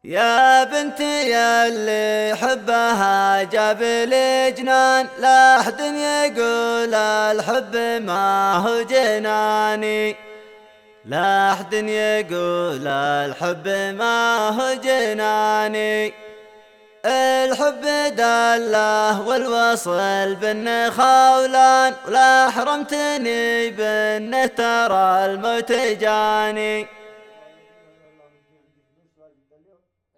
يا بنتي ياللي حبها جاب لي جنان، لا أحد يقول الحب ما هو جناني، لا أحد يقول الحب ما هو جناني. الحب دله والوصل بن خولان، ولا حرمتني بنه ترى الموت جاني.